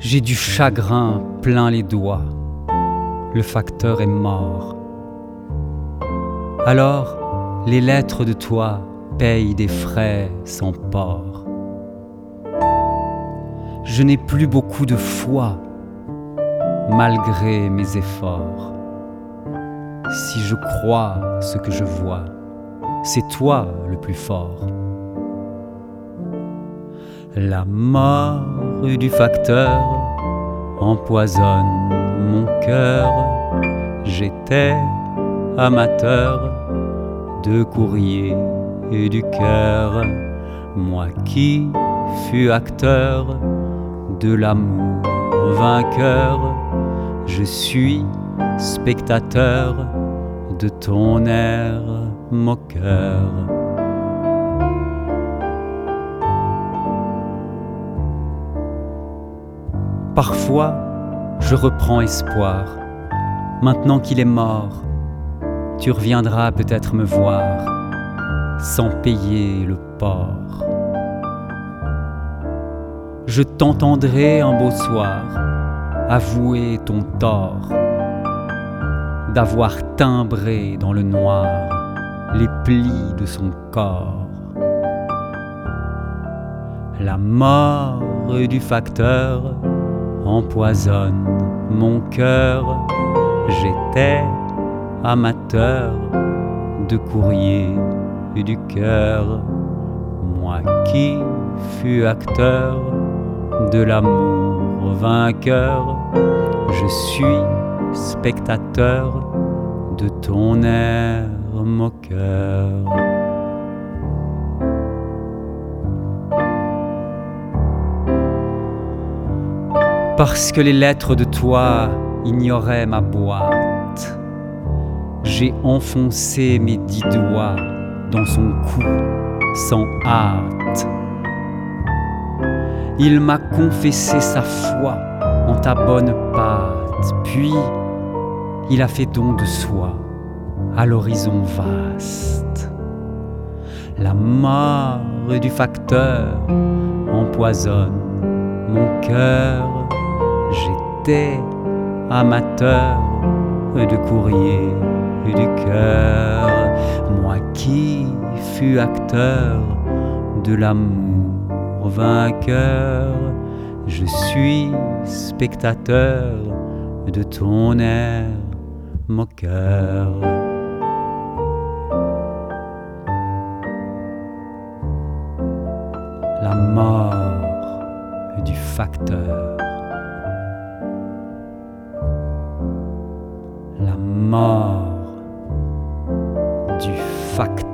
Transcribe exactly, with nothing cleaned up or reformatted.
J'ai du chagrin plein les doigts, le facteur est mort. Alors, les lettres de toi payent des frais sans port. Je n'ai plus beaucoup de foi, malgré mes efforts. Si je crois ce que je vois, c'est toi le plus fort. La mort du facteur empoisonne mon cœur. J'étais amateur de courrier et du cœur, moi qui fus acteur de l'amour vainqueur. Je suis spectateur de ton air moqueur. Parfois, je reprends espoir. Maintenant qu'il est mort, tu reviendras peut-être me voir, sans payer le port. Je t'entendrai un beau soir avouer ton tort, d'avoir timbré dans le noir les plis de son corps. La mort du facteur empoisonne mon cœur. J'étais amateur de courrier et du cœur, moi qui fus acteur de l'amour vainqueur. Je suis spectateur de ton air moqueur. Parce que les lettres de toi ignoraient ma boîte, j'ai enfoncé mes dix doigts dans son cou sans hâte. Il m'a confessé sa foi en ta bonne pâte, puis il a fait don de soi à l'horizon vaste. La mort du facteur empoisonne mon cœur. J'étais amateur de courrier et du cœur, moi qui fus acteur de l'amour vainqueur. Je suis spectateur de ton air moqueur. La mort du facteur. La mort du facteur.